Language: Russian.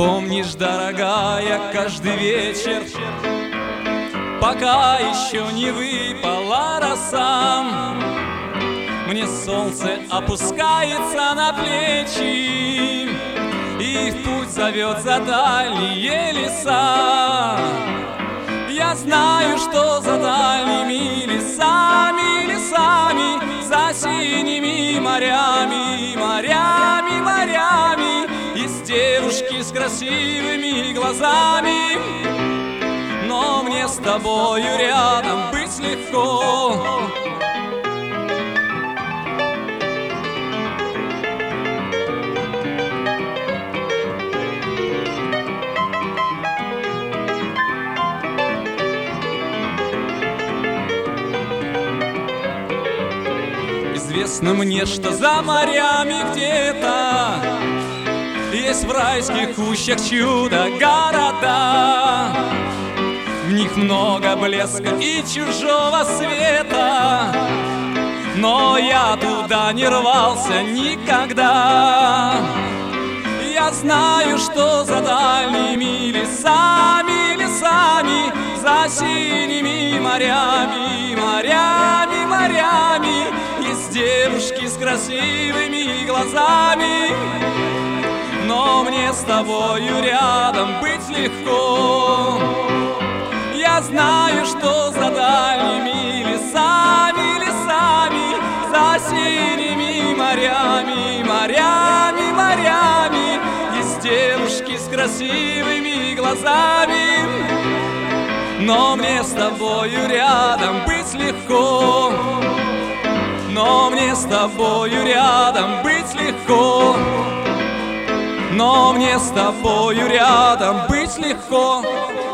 Помнишь, дорогая, каждый вечер, пока еще не выпала роса, мне солнце опускается на плечи и в путь зовет за дальние леса. Я знаю, что за дальними лесами, лесами, за синими морями, морями, морями, есть девушки с красивыми глазами. Но мне с тобою рядом быть легко. Известно мне, что за морями где-то есть в райских ущах чудо-города. В них много блеска и чужого света, но я туда не рвался никогда. Я знаю, что за дальними лесами, лесами, за синими морями, морями, морями, есть девушки с красивыми глазами. Но мне с тобою рядом быть легко. Я знаю, что за дальними лесами, лесами, за синими морями, морями, морями, есть девушки с красивыми глазами. Но мне с тобою рядом быть легко. Но мне с тобою рядом быть легко. Но мне с тобою рядом быть легко.